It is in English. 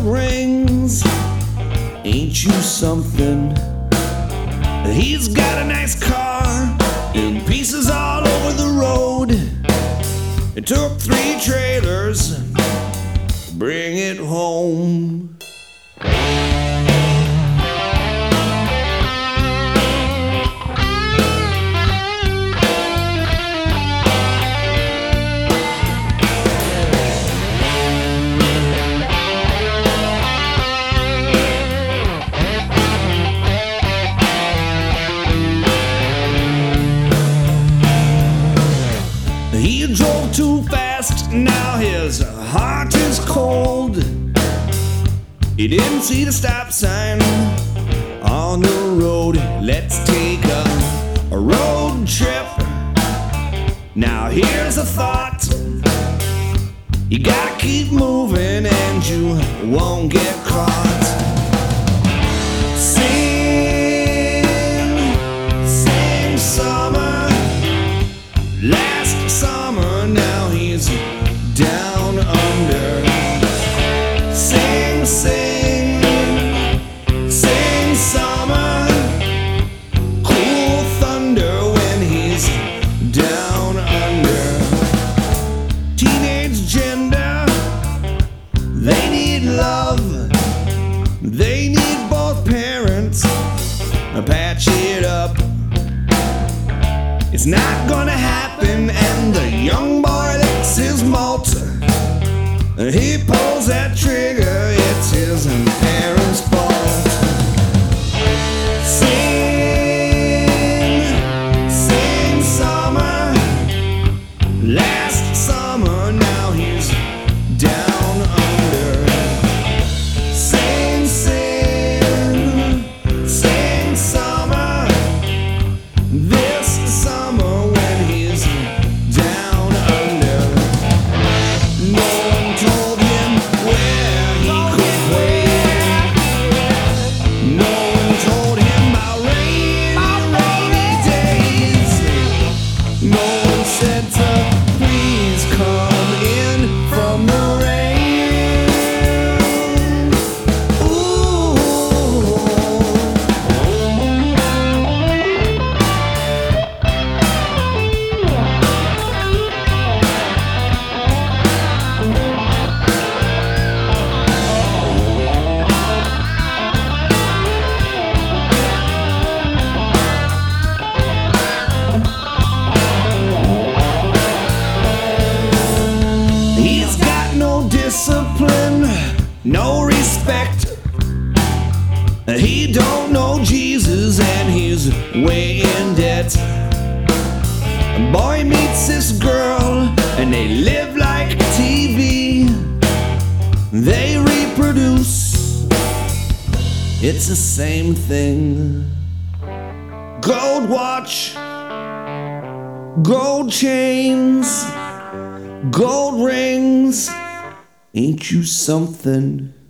rings. Ain't you something? He's got a nice car in pieces all over the road. It took 3 trailers to bring it home. He drove too fast, now his heart is cold. He didn't see the stop sign on the road. Let's take a road trip. Now here's a thought. You gotta keep moving and you won't get caught. Sing summer. Last summer, now he's down under. Sing summer. Cool thunder when he's down under. Teenage gender, they need love. They need both parents to patch it up. It's not gonna happen, and the young boy licks his malt. He pulls that trigger, it's his parents' fault. Sing summer. Last summer, now he's down under. Sing summer. This summer when he's down under. No one told him where he could wait. No one told him about rainy days. No one said to please come in from the rain. Ooh. He's got no discipline, no respect. He don't know Jesus and he's way in debt. A boy meets this girl and they live like TV. They reproduce, it's the same thing. Gold watch, gold chains, gold rings. Ain't you something?